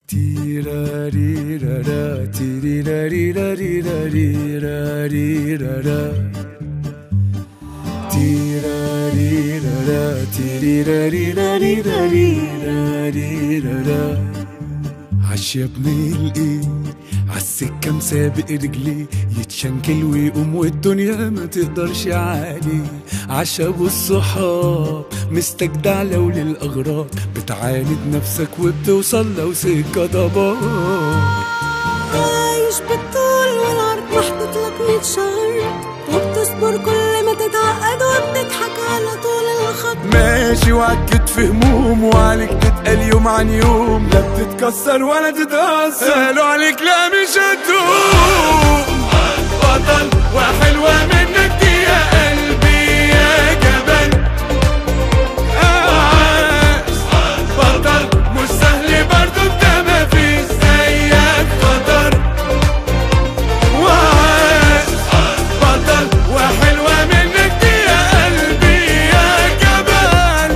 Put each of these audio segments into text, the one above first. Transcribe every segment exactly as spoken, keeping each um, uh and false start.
تيراريرارا تيريراريراريراريراريرارا تيراريرارا تيريراريراريراريرارا عش يا ابن الايه عالسكة مسابق رجليه يتشنكل ويقوم والدنيا ما تقدرش عليه. عش ابو الصحاب مستجدع لو للاغراض بتعاند نفسك وبتوصل لو سكة ضباب. عايش بالطول والعرض محطوط لك مية شهر وبتصبر كل ما تتعقد وبتضحك على طول الخط. ماشي وعالكتف هموم وعليك تتقل يوم عن يوم لا بتتكسر ولا تتأثر قالوا عليك لا مش هتقوم. بطل وحلوة منك دي يا قلبي يا جبل. عاش بطل مش سهل برضو انت مفيش زيك قدر. وعاش بطل وحلوة منك دي يا قلبي يا جبل.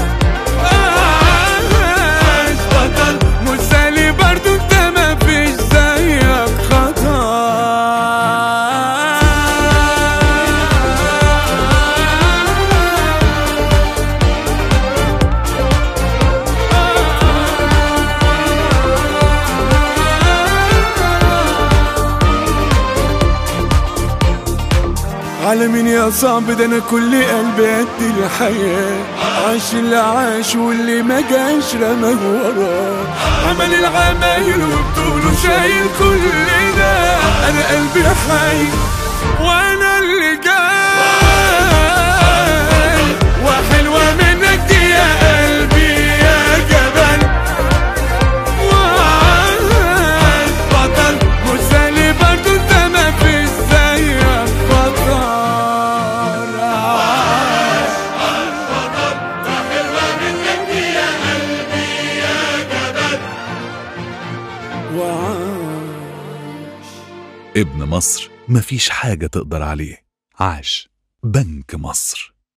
عاش بطل مش سهل برضو انت مفيش زيك خطر. على مين يا صعب ده انا كل قلبي قد الحياة. عاش اللي عاش واللي ما جاش رماه وراه. عمل العمايل وبطوله شايل كل ده. انا قلبي حي وانا اللي جاي. وحلوة منك دي يا قلبي يا جبل. وعاش بطل مش سهل برضو انت مفيش زيك بطل. ابن مصر مفيش حاجة تقدر عليه. عاش بنك مصر.